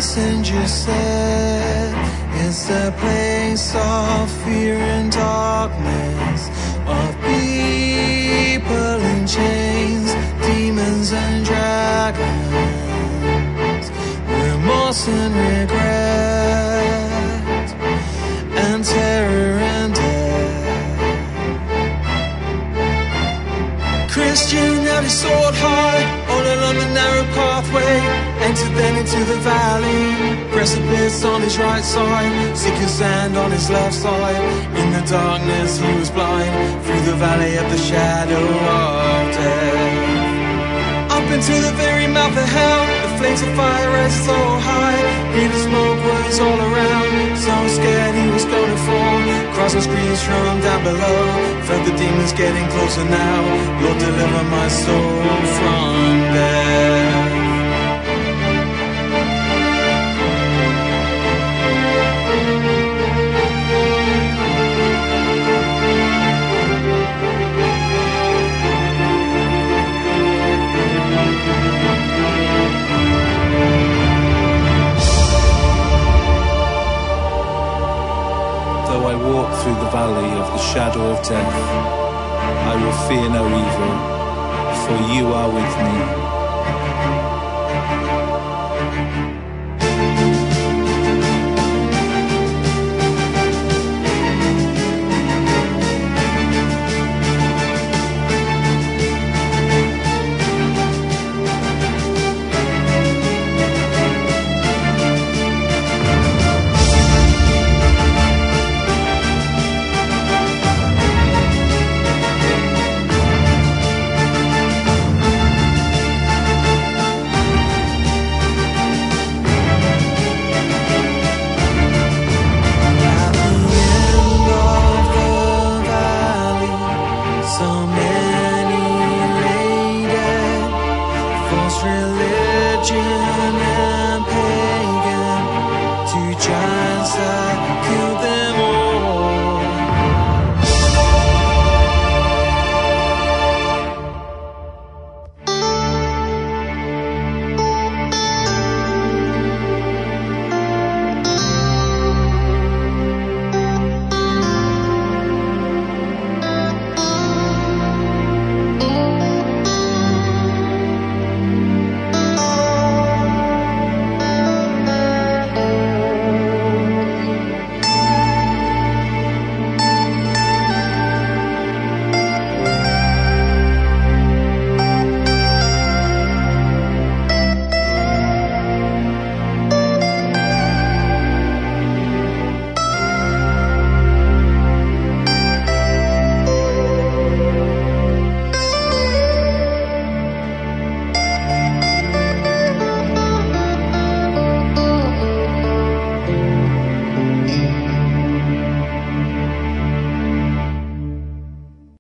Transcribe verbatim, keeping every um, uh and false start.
messenger said, it's a place of fear and darkness, of people in chains, demons and dragons, remorse and regret, and terror and death. Christian held his sword high, all along the narrow pathway, entered then into the valley, precipice on his right side, sinking sand on his left side. In the darkness he was blind, through the valley of the shadow of death. Up into the very mouth of hell, the flames of fire rose so high, hear the smoke was all around, so scared he was gonna fall. Cries and screams from down below, felt the demons getting closer now. Lord, deliver my soul from death. Though I walk through the valley of the shadow of death, I will fear no evil, for you are with me.